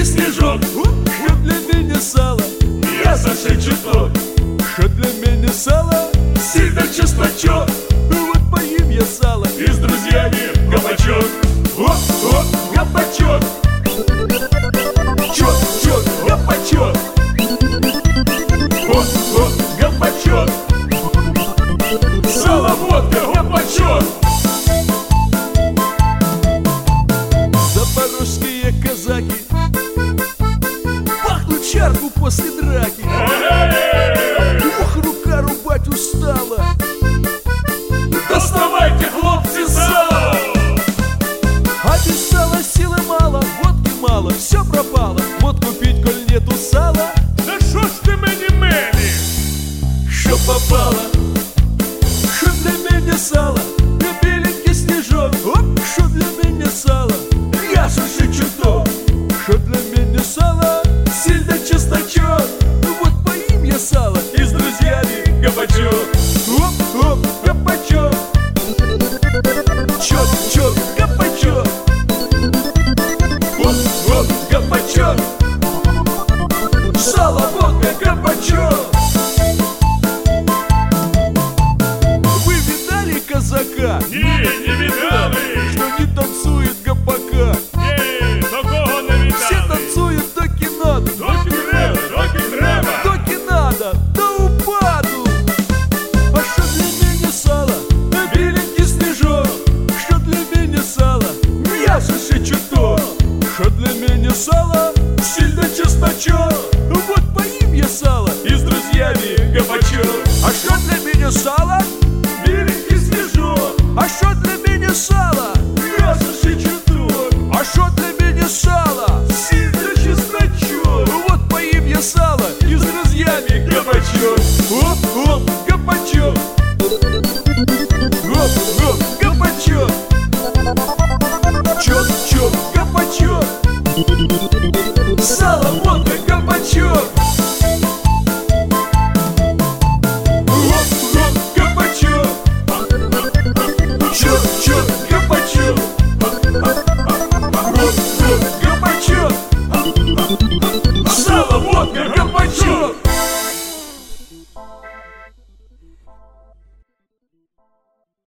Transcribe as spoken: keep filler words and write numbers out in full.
беленький снежок. Що для мене сало, М'ясо ще чуток, що для мене сало. сіль да чесночок, Вот поїм я сало. и с друзьями кабачок. Оп, оп, кабачок. Чёт, чёт, кабачок. Оп, оп, кабачок. Сало, водка, кабачок. Запорожские казаки пахнут чарку после драки. Ох, рука рубать устала. Доставайте, хлопцы, сало. А без сала силы мало, водки мало, все пропало. Вот купить, коль нету сала. Да шо ж ти мені мелиш? Що попало, що для мене сало. Беленький снежок, оп, що для мене сало. М'ясо ще чуток, Що для мене сало, сіль да чесночок, ну вот поим я сало. и с друзьями кабачок. Оп, оп, кабачок. Чёт, чёт, кабачок. Оп, оп, кабачок. Сало, водка, кабачок. Вы видали казака, Ні, не видали. что не танцует гопака? Ні, такого не Все видали. танцуют доки надо, Доки треба, доки треба. доки надо, до упаду. А что для меня сало? Беленький снежок. Что для меня сало? М'ясо ще чуток, Что для меня сало? сіль да чесночок, Вот поим я сало. и с друзьями кабачок. А что для меня сало? Беленький снежок, А что для меня сало? м'ясо ще чуток, А что для меня сало? сіль да чесночок, Вот поим я сало. и с друзьями кабачок. Оп, оп, кабачок. Оп, оп, кабачок. Чёт, чёт, кабачок. Сало, водка, кабачок. Оп, оп, кабачок. Чёт, чёт, кабачок. Оп, оп, кабачок. Сало, водка, кабачок.